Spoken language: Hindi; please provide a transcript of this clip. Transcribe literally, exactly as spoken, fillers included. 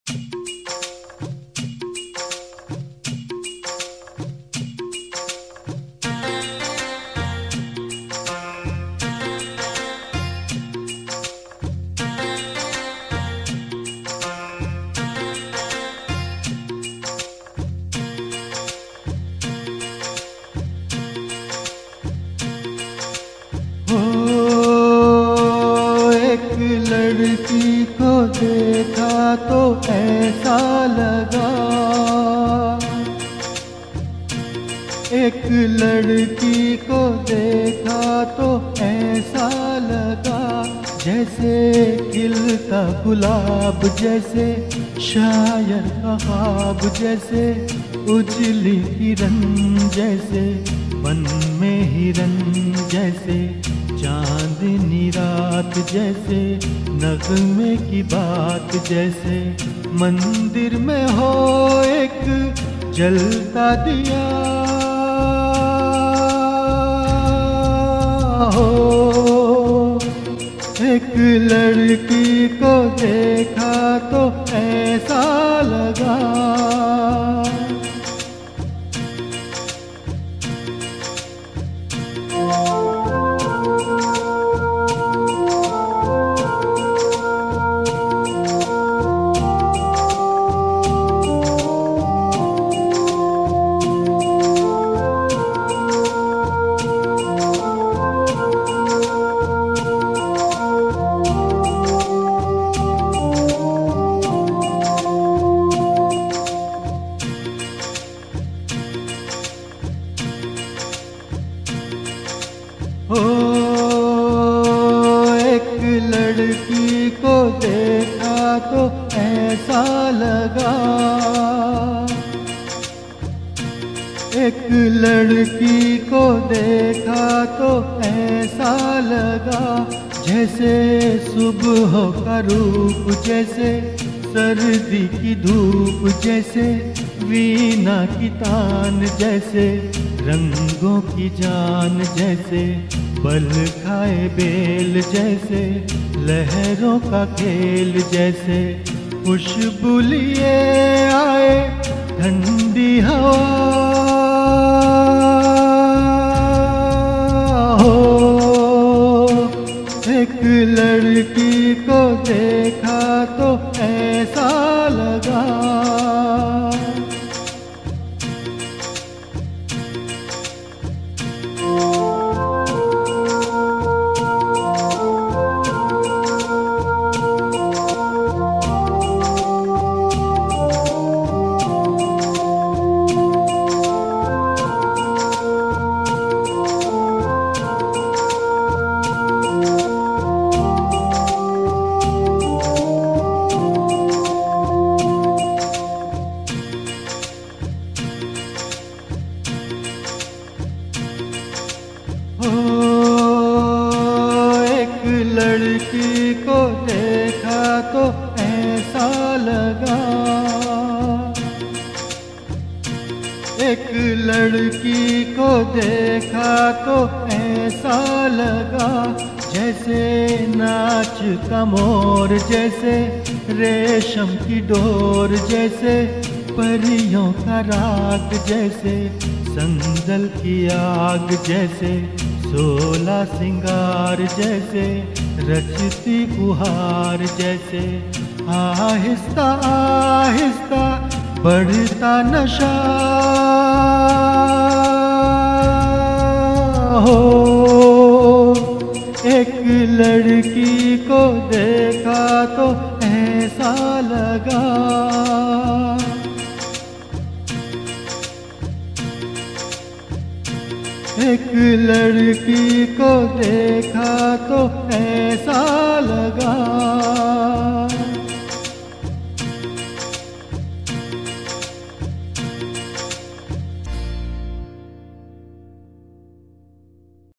लड़की को देखा तो ऐसा लगा, एक लड़की को देखा तो ऐसा लगा, जैसे खिलता गुलाब, जैसे शायर का ख्वाब, जैसे उजली किरण, जैसे मन में हिरन, जैसे चांदनी रात, जैसे नगमे की बात, जैसे मंदिर में हो एक जलता दिया हो। एक लड़की को देखा तो ऐसा लगा, ओ एक लड़की को देखा तो ऐसा लगा, एक लड़की को देखा तो ऐसा लगा, जैसे सुबह का रूप, जैसे सर्दी की धूप, जैसे वीणा की तान, जैसे रंगों की जान, जैसे बल खाए बेल, जैसे लहरों का खेल, जैसे खुशबू लिए आए ठंडी हवा हो। एक लड़की को देखा तो ऐसा लगा, लड़की को देखा तो ऐसा लगा, एक लड़की को देखा तो ऐसा लगा, जैसे नाच का मोर, जैसे रेशम की डोर, जैसे परियों का राग, जैसे संदल की आग, जैसे सोला सिंगार, जैसे रचती गुहार, जैसे आहिस्ता आहिस्ता बढ़ता नशा हो। एक लड़की को देखा तो ऐसा लगा, एक लड़की को देखा तो ऐसा लगा।